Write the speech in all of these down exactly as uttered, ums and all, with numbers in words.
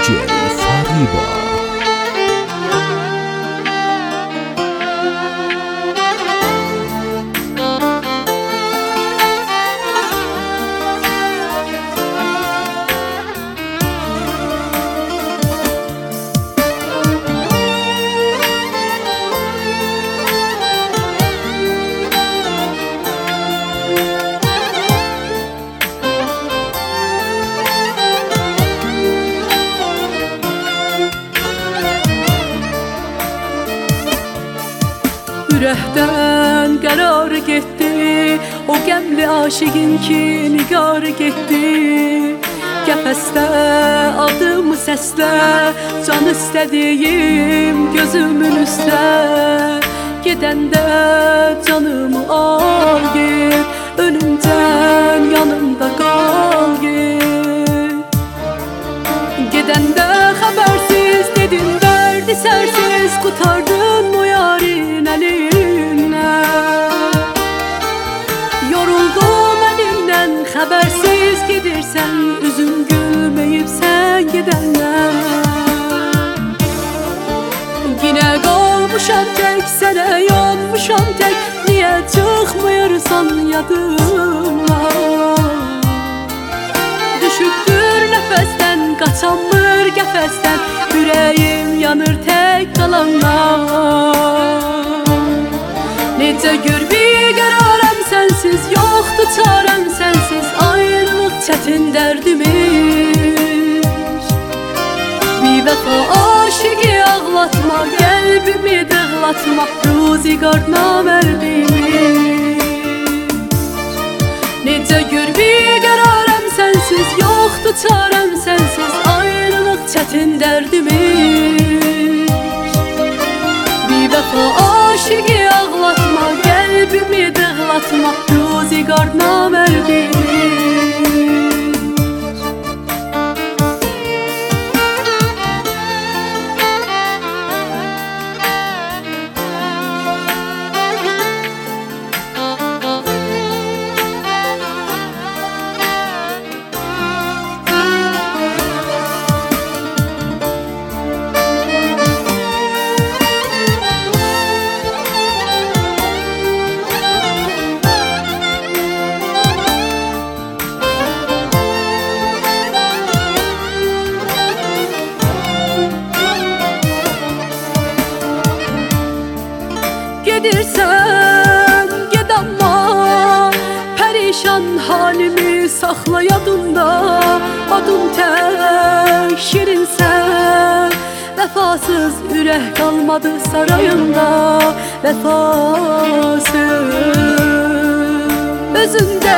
دی جی فریبا. Ürəkdən qərar getdi, o qəmli aşığın ki nigar getdi. Qəfəsdə adımı səslə, can istədiyim gözümün üstə. Gedəndə canımı al get, ölümdən yanımda qal get. Gedəndə xəbərsiz dedin verdi sərsiz, qutardın o yarın əlindən. Yoruldum əlimdən xəbərsiz gedirsən, üzüm gülməyib sən gedəndən. Yine qalmışam tək, sənə yanmışam tək, niyə çıxmıyırsan yadımdan? Düşübdür nəfəsdən, qaçanmır qəfəsdən, ürəyim yanır tək qalandan. Necə gör bir qərarəm sənsiz, yoxdur çarəm sənsiz, ayrılıq çətin dərdimiz. Bir vəfa aşıqı ağlatma, qəlbimi dağlatma, ruzigar namərdimiz. Necə gör bir qərarəm sənsiz, yoxdur çarəm sənsiz, ayrılıq çətin dərdimiz. Bir vəfa aşıqı ağlatma, qəlbimi dağlatma, ruzigar namərdimiz. Gedirsən, ged amma pərişan halimi saxla yadında. Adın tək şirinsən, vəfasız ürək qalmadı sarayında. Vəfasız özündə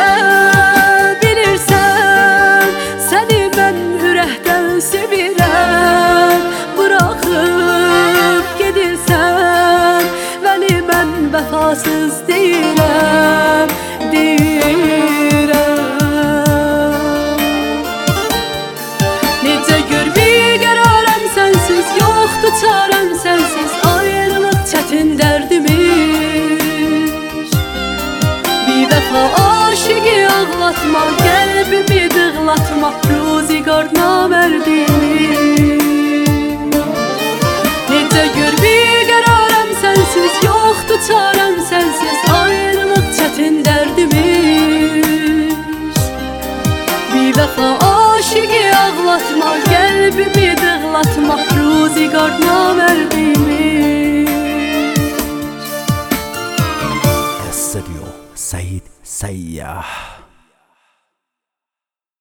bilirsən, səni mən ürəkdən sevirəm. Bıraxıb gedirsən, vəli mən vəfasız deyirəm, deyirəm. Necə gör bir qərarəm sənsiz, yoxdur çarəm sənsiz, ayrılıq çətin dərdimiz. Bir vəfa aşıqı ağlatma, qəlbimi dağlatma, ruzigar namərdimiz. Necə gör bir qərarəm sənsiz, yoxdur çarəm sənsiz, ayrılıq çətin dərdimiz. Bir vəfa aşıqı ağlatma, qəlbimi dağlatma, ruzigar namərdimiz. استودیو سعید سیاح.